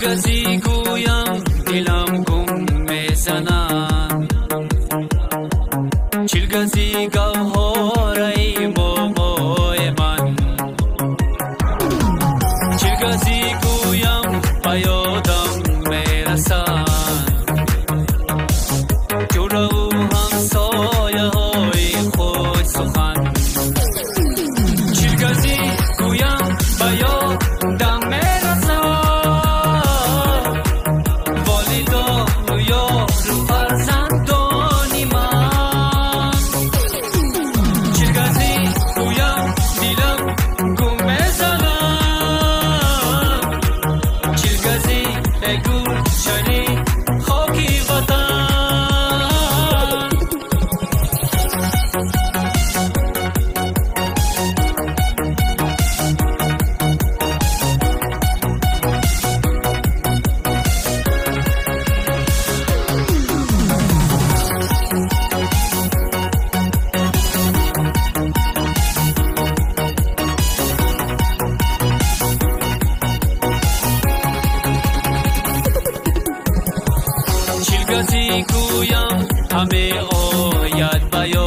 کسی گویم دلم گم میزنم چیل کسی گوهره موموی من چیل کسی گویم بیادم میرسن جوره و همسایه های خوش سخن چیل کسی گویم بیادم میرسن والدا یا فرزندانی من چیل کسی گویم دلم گم میزنم چیل کسی گلشنی خاکی وطن چیل کسی گویم همه آید بیاد